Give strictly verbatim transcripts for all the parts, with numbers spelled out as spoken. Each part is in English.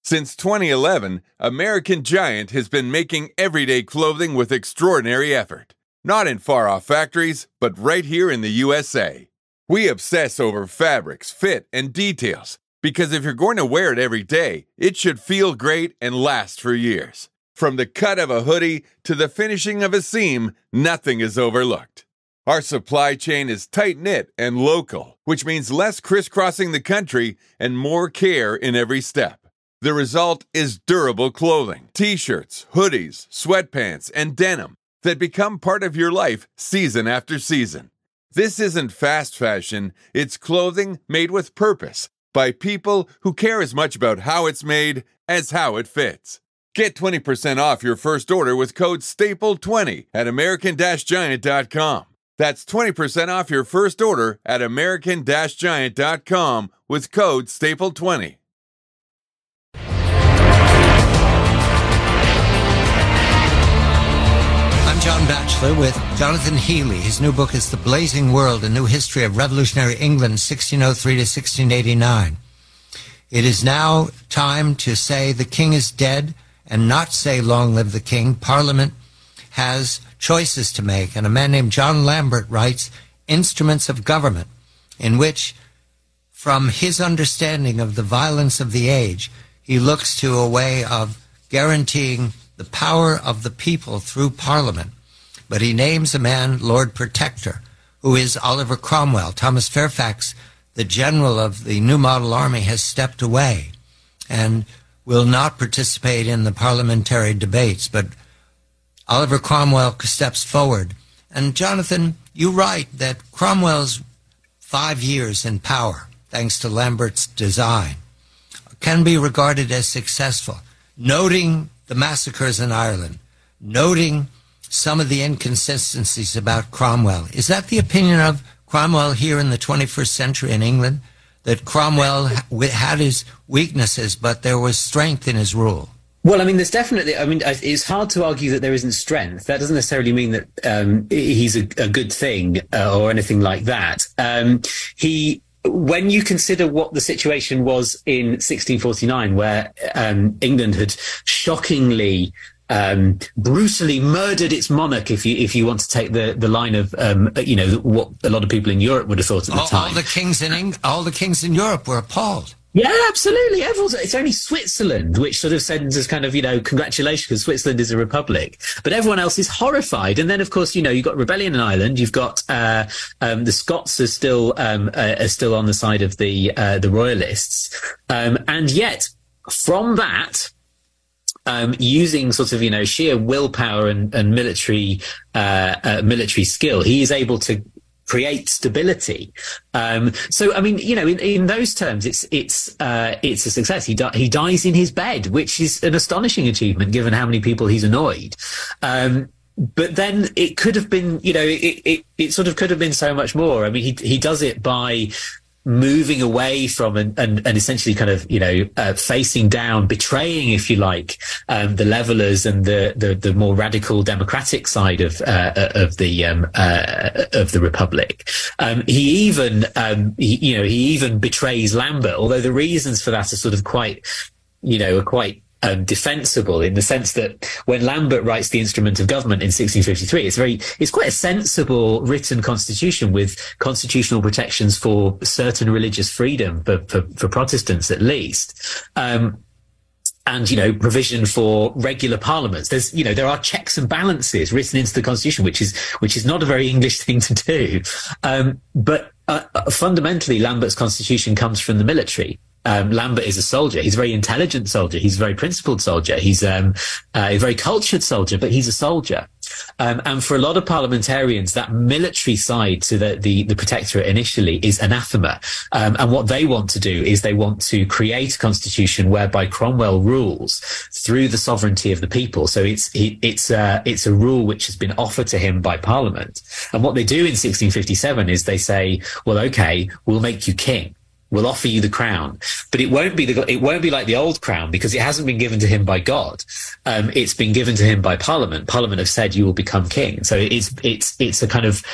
Since twenty eleven, American Giant has been making everyday clothing with extraordinary effort. Not in far-off factories, but right here in the U S A. We obsess over fabrics, fit, and details, because if you're going to wear it every day, it should feel great and last for years. From the cut of a hoodie to the finishing of a seam, nothing is overlooked. Our supply chain is tight-knit and local, which means less crisscrossing the country and more care in every step. The result is durable clothing, t-shirts, hoodies, sweatpants, and denim that become part of your life season after season. This isn't fast fashion, it's clothing made with purpose by people who care as much about how it's made as how it fits. Get twenty percent off your first order with code staple twenty at American Giant dot com. That's twenty percent off your first order at American Giant dot com with code staple twenty. I'm John Batchelor with Jonathan Healy. His new book is The Blazing World, A New History of Revolutionary England, sixteen oh three to sixteen eighty-nine. It is now time to say the king is dead and not say long live the king. Parliament has choices to make, and a man named John Lambert writes Instruments of Government, in which, from his understanding of the violence of the age, he looks to a way of guaranteeing the power of the people through Parliament. But he names a man, Lord Protector, who is Oliver Cromwell. Thomas Fairfax, the general of the New Model Army, has stepped away and will not participate in the parliamentary debates. But Oliver Cromwell steps forward. And Jonathan, you write that Cromwell's five years in power, thanks to Lambert's design, can be regarded as successful, noting the massacres in Ireland, noting some of the inconsistencies about Cromwell. Is that the opinion of Cromwell here in the twenty-first century in England, that Cromwell had his weaknesses, but there was strength in his rule? Well, I mean, there's definitely, I mean, it's hard to argue that there isn't strength. That doesn't necessarily mean that um, he's a, a good thing uh, or anything like that. Um, he... When you consider what the situation was in sixteen forty-nine, where um, England had shockingly, um, brutally murdered its monarch, if you if you want to take the, the line of um, you know what a lot of people in Europe would have thought at the all, time, all the kings in Eng- all the kings in Europe were appalled. Yeah, absolutely. Everyone's, it's only Switzerland which sort of sends us kind of, you know, congratulations, because Switzerland is a republic. But everyone else is horrified. And then, of course, you know, you've got rebellion in Ireland. You've got uh, um, the Scots are still um, uh, are still on the side of the uh, the royalists. Um, and yet, from that, um, using sort of, you know, sheer willpower and, and military uh, uh, military skill, he is able to create stability. Um, so, I mean, you know, in, in those terms, it's it's uh, it's a success. He di- he dies in his bed, which is an astonishing achievement given how many people he's annoyed. Um, but then it could have been, you know, it, it it sort of could have been so much more. I mean, he he does it by moving away from and, and, and essentially kind of, you know, uh, facing down, betraying, if you like, um, the levelers and the, the, the more radical democratic side of, uh, of the, um, uh, of the Republic. Um, he even, um, he, you know, he even betrays Lambert, although the reasons for that are sort of quite, you know, are quite, Um, defensible, in the sense that when Lambert writes the Instrument of Government in sixteen fifty-three, it's very, it's quite a sensible written constitution with constitutional protections for certain religious freedom for, for, for Protestants at least. Um, and, you know, provision for regular parliaments. There's, you know, there are checks and balances written into the constitution, which is, which is not a very English thing to do. Um, but, uh, fundamentally, Lambert's constitution comes from the military. Um, Lambert is a soldier. He's a very intelligent soldier. He's a very principled soldier. He's um, uh, a very cultured soldier, but he's a soldier. Um, and for a lot of parliamentarians, that military side to the, the, the protectorate initially is anathema. Um, and what they want to do is they want to create a constitution whereby Cromwell rules through the sovereignty of the people. So it's it, it's uh, it's a rule which has been offered to him by Parliament. And what they do in sixteen fifty-seven is they say, well, okay, we'll make you king. We'll offer you the crown, but it won't be the, it won't be like the old crown, because it hasn't been given to him by God. Um, it's been given to him by Parliament. Parliament have said you will become king. So it's, it's, it's a kind of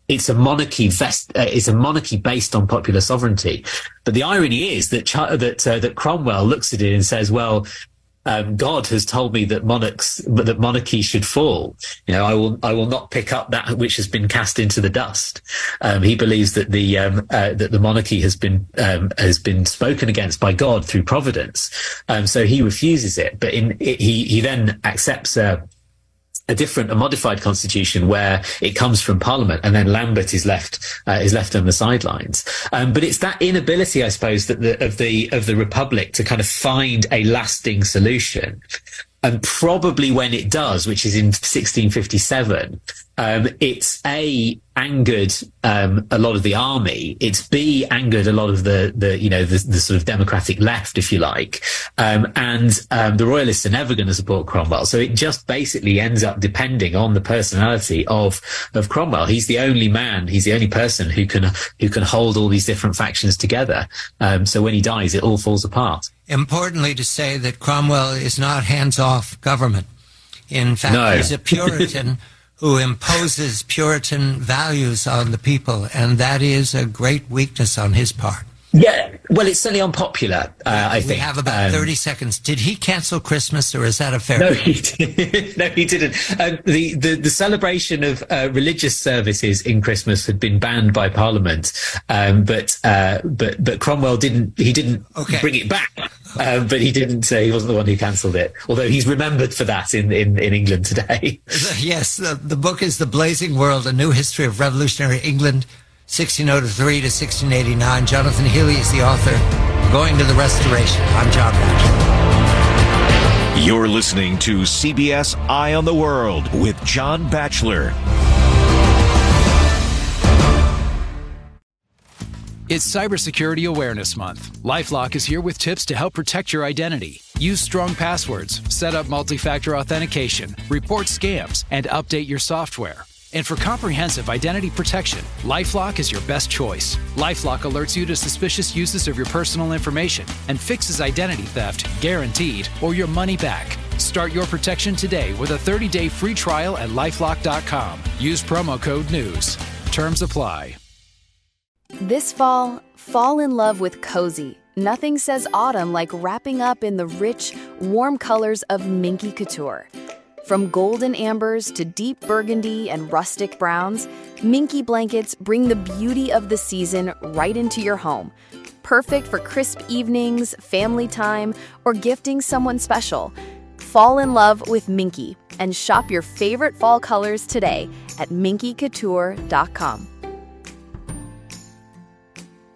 it's a monarchy vest, uh, it's a monarchy based on popular sovereignty. But the irony is that Ch- that uh, that Cromwell looks at it and says, well, Um, God has told me that monarchs, that monarchy should fall. You know, I will, I will not pick up that which has been cast into the dust. Um, he believes that the, um, uh, that the monarchy has been, um, has been spoken against by God through providence. Um, so he refuses it, but in, it, he, he then accepts a, a different, a modified constitution where it comes from Parliament, and then Lambert is left uh, is left on the sidelines. Um, but it's that inability, I suppose, that the, of the of the Republic to kind of find a lasting solution. And probably when it does, which is in sixteen fifty-seven, um, it's A, angered um, a lot of the army. It's B, angered a lot of the, the you know, the, the sort of democratic left, if you like. Um, and um, the royalists are never going to support Cromwell. So it just basically ends up depending on the personality of of Cromwell. He's the only man, he's the only person who can who can hold all these different factions together. Um, so when he dies, it all falls apart. Importantly to say that Cromwell is not hands-off government. In fact, No. he's a Puritan who imposes Puritan values on the people, and that is a great weakness on his part. Yeah, well, it's certainly unpopular, uh, I we think. have about um, thirty seconds. Did he cancel Christmas, or is that a fair? No, he didn't. no, he didn't. Um, the, the the celebration of uh, religious services in Christmas had been banned by Parliament, um, but uh, but but Cromwell didn't. He didn't Okay. bring it back. Um, but he didn't. Uh, he wasn't the one who cancelled it. Although he's remembered for that in in, in England today. Yes, the, the book is The Blazing World: A New History of Revolutionary England, sixteen oh three to sixteen eighty-nine. Jonathan Healy is the author. Going to the Restoration. I'm John Batchelor. You're listening to C B S Eye on the World with John Batchelor. It's Cybersecurity Awareness Month. LifeLock is here with tips to help protect your identity. Use strong passwords, set up multi-factor authentication, report scams, and update your software. And for comprehensive identity protection, LifeLock is your best choice. LifeLock alerts you to suspicious uses of your personal information and fixes identity theft, guaranteed, or your money back. Start your protection today with a thirty-day free trial at LifeLock dot com. Use promo code NEWS. Terms apply. This fall, fall in love with cozy. Nothing says autumn like wrapping up in the rich, warm colors of Minky Couture. From golden ambers to deep burgundy and rustic browns, Minky blankets bring the beauty of the season right into your home. Perfect for crisp evenings, family time, or gifting someone special. Fall in love with Minky and shop your favorite fall colors today at minky couture dot com.